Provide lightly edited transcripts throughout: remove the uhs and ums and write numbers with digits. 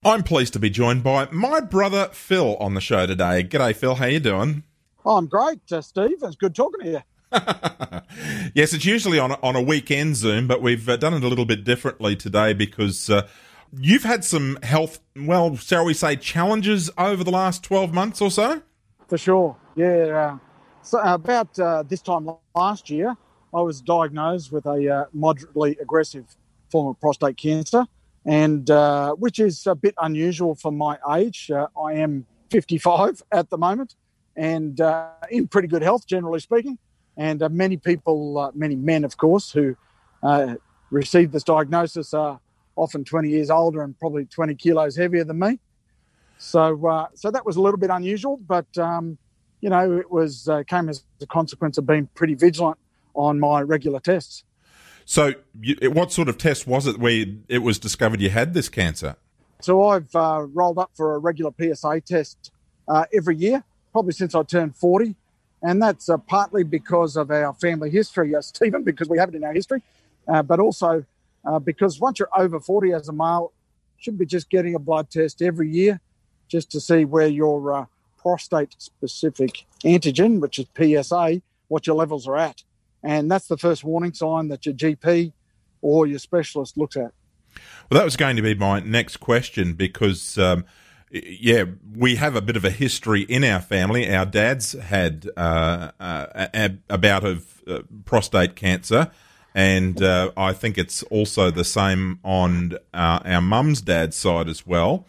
I'm pleased to be joined by my brother Phil on the show today. G'day, Phil. How you doing? Oh, I'm great, Steve. It's good talking to you. Yes, it's usually on a weekend Zoom, but we've done it a little bit differently today because you've had some health, well, shall we say, challenges over the last 12 months or so? For sure, yeah. So about this time last year, I was diagnosed with a moderately aggressive form of prostate cancer, and which is a bit unusual for my age. I am 55 at the moment, and in pretty good health, generally speaking. And many people, many men, of course, who receive this diagnosis are often 20 years older and probably 20 kilos heavier than me. So that was a little bit unusual, but it was came as a consequence of being pretty vigilant on my regular tests. So what sort of test was it where it was discovered you had this cancer? So I've rolled up for a regular PSA test every year, probably since I turned 40. And that's partly because of our family history, Stephen, because we have it in our history, but also because once you're over 40 as a male, you should be just getting a blood test every year just to see where your prostate-specific antigen, which is PSA, what your levels are at. And that's the first warning sign that your GP or your specialist looks at. Well, that was going to be my next question because, we have a bit of a history in our family. Our dads had a bout of prostate cancer, and I think it's also the same on our mum's dad's side as well.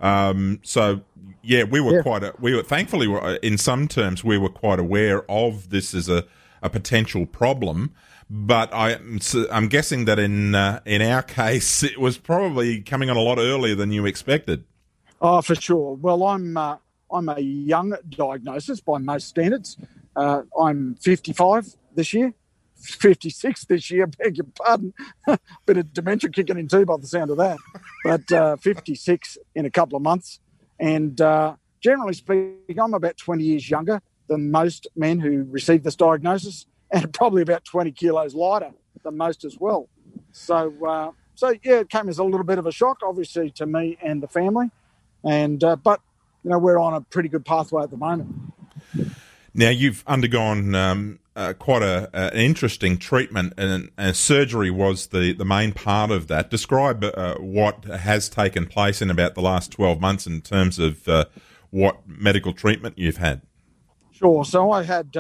We were thankfully, in some terms, we were quite aware of this as a potential problem, but I'm guessing that in our case it was probably coming on a lot earlier than you expected. Oh, for sure. Well, I'm a young diagnosis by most standards. I'm 55 this year, 56 this year. Beg your pardon. Bit of dementia kicking in too by the sound of that. But 56 in a couple of months, and generally speaking, I'm about 20 years younger than most men who receive this diagnosis, and probably about 20 kilos lighter than most as well. So it came as a little bit of a shock, obviously, to me and the family. And but we're on a pretty good pathway at the moment. Now you've undergone quite an interesting treatment, and surgery was the main part of that. Describe what has taken place in about the last 12 months in terms of what medical treatment you've had. Sure. So I had,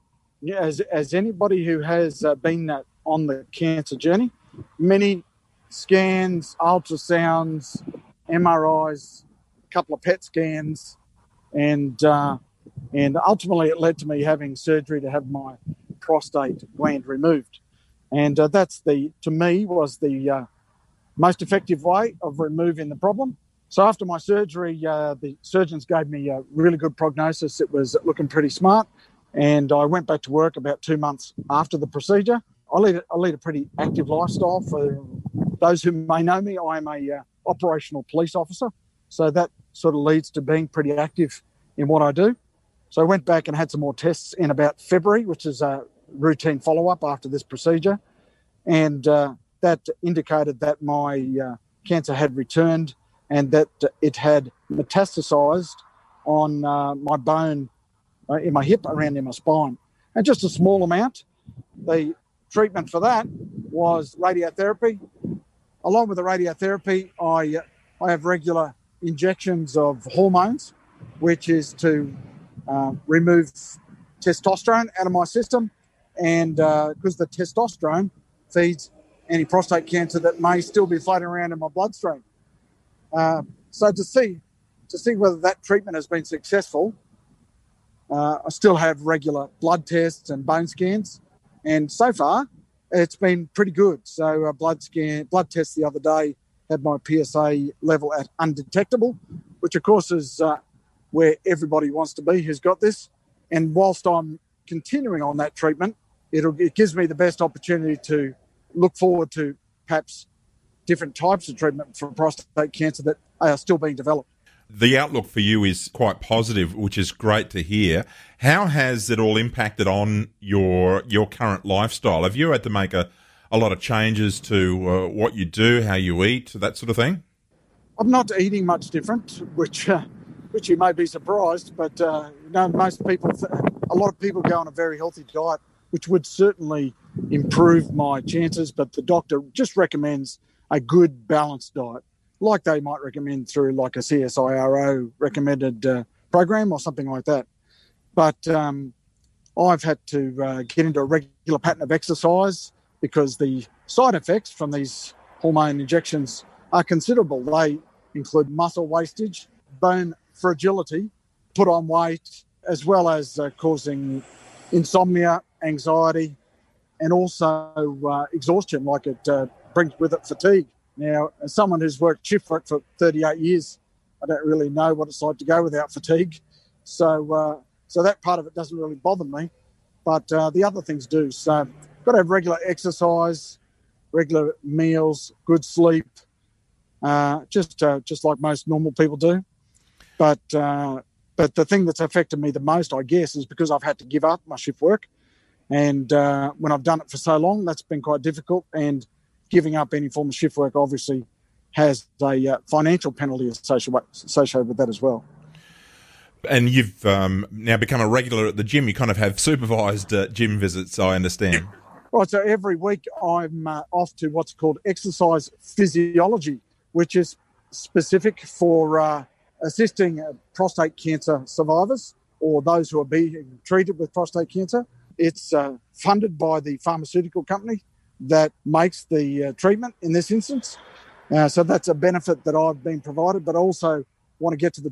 as anybody who has been on the cancer journey, many scans, ultrasounds, MRIs, a couple of PET scans, and ultimately it led to me having surgery to have my prostate gland removed. And that's to me was the most effective way of removing the problem. So after my surgery, the surgeons gave me a really good prognosis. It was looking pretty smart, and I went back to work about 2 months after the procedure. I lead a pretty active lifestyle. For those who may know me, I'm a operational police officer, so that sort of leads to being pretty active in what I do. So I went back and had some more tests in about February, which is a routine follow-up after this procedure, and that indicated that my cancer had returned and that it had metastasized on my bone in my hip around in my spine. And just a small amount. The treatment for that was radiotherapy. Along with the radiotherapy, I have regular injections of hormones, which is to remove testosterone out of my system. And because the testosterone feeds any prostate cancer that may still be floating around in my bloodstream. So to see whether that treatment has been successful, I still have regular blood tests and bone scans, and so far it's been pretty good. So a blood test the other day had my PSA level at undetectable, which of course is where everybody wants to be who's got this. And whilst I'm continuing on that treatment, it gives me the best opportunity to look forward to perhaps different types of treatment for prostate cancer that are still being developed. The outlook for you is quite positive, which is great to hear. How has it all impacted on your current lifestyle? Have you had to make a lot of changes to what you do, how you eat, that sort of thing? I'm not eating much different, which you may be surprised, but most people, a lot of people go on a very healthy diet, which would certainly improve my chances. But the doctor just recommends a good balanced diet, like they might recommend through like a CSIRO recommended program or something like that. But I've had to get into a regular pattern of exercise because the side effects from these hormone injections are considerable. They include muscle wastage, bone fragility, put on weight, as well as causing insomnia, anxiety, and also exhaustion, like it brings with it fatigue. Now, as someone who's worked shift work for 38 years, I don't really know what it's like to go without fatigue. So that part of it doesn't really bother me, but the other things do. So got to have regular exercise, regular meals, good sleep, just like most normal people do. But the thing that's affected me the most, I guess, is because I've had to give up my shift work. And when I've done it for so long, that's been quite difficult. And giving up any form of shift work obviously has a financial penalty associated with that as well. And you've now become a regular at the gym. You kind of have supervised gym visits, I understand. Right, so every week I'm off to what's called exercise physiology, which is specific for assisting prostate cancer survivors or those who are being treated with prostate cancer. It's funded by the pharmaceutical company that makes the treatment in this instance. So that's a benefit that I've been provided, but also like to get to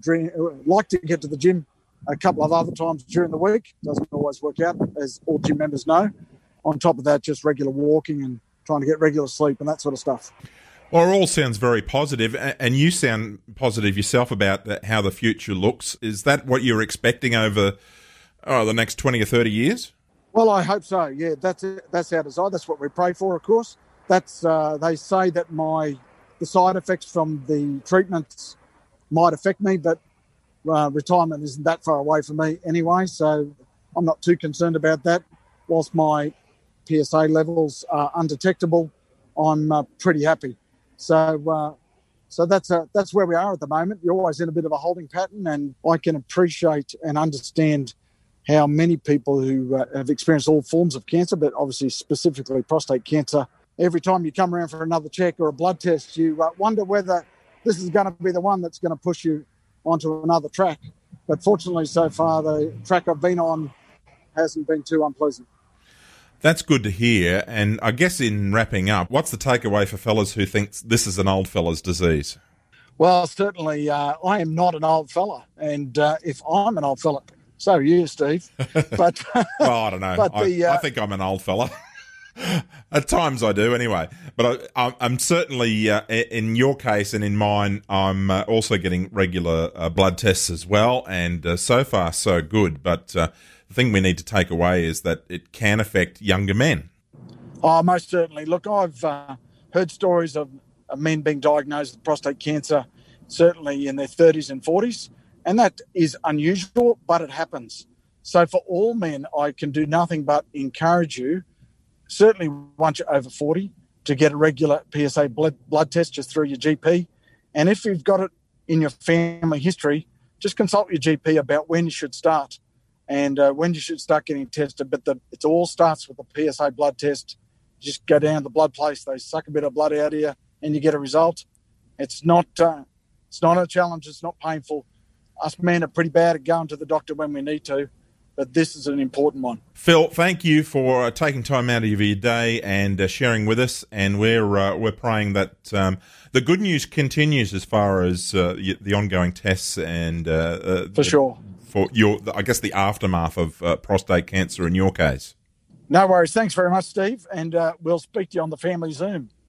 the gym a couple of other times during the week. Doesn't always work out, as all gym members know. On top of that, just regular walking and trying to get regular sleep and that sort of stuff. Well, it all sounds very positive, and you sound positive yourself about how the future looks. Is that what you're expecting over the next 20 or 30 years? Well, I hope so. Yeah, that's it. That's our desire. That's what we pray for, of course. That's they say that the side effects from the treatments might affect me, but retirement isn't that far away from me anyway, so I'm not too concerned about that. Whilst my PSA levels are undetectable, I'm pretty happy. So that's where we are at the moment. You're always in a bit of a holding pattern, and I can appreciate and understand how many people who have experienced all forms of cancer, but obviously specifically prostate cancer, every time you come around for another check or a blood test, you wonder whether this is going to be the one that's going to push you onto another track. But fortunately, so far, the track I've been on hasn't been too unpleasant. That's good to hear. And I guess in wrapping up, what's the takeaway for fellas who think this is an old fella's disease? Well, certainly I am not an old fella. And if I'm an old fella, so are you, Steve. But well, I don't know. I think I'm an old fella. At times I do anyway. But I'm certainly, in your case and in mine, I'm also getting regular blood tests as well. And so far, so good. But the thing we need to take away is that it can affect younger men. Oh, most certainly. Look, I've heard stories of men being diagnosed with prostate cancer, certainly in their 30s and 40s. And that is unusual, but it happens. So for all men, I can do nothing but encourage you, certainly once you're over 40, to get a regular PSA blood test just through your GP. And if you've got it in your family history, just consult your GP about when you should start and when you should start getting tested. But it all starts with the PSA blood test. You just go down to the blood place, they suck a bit of blood out of you, and you get a result. It's not a challenge. It's not painful. Us men are pretty bad at going to the doctor when we need to, but this is an important one. Phil, thank you for taking time out of your day and sharing with us. And we're praying that the good news continues as far as the ongoing tests and for sure for the aftermath of prostate cancer in your case. No worries. Thanks very much, Steve, and we'll speak to you on the family Zoom.